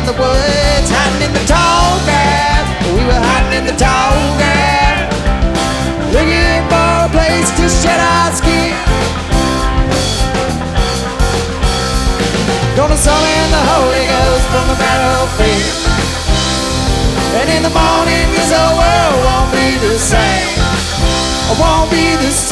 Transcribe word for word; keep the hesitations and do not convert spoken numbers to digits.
in the woods, hiding in the tall grass. We were hiding in the tall grass, looking for a place to shed our skin. Gonna summon the Holy Ghost from the battlefield, and in the morning this whole world won't be the same. Won't be the same.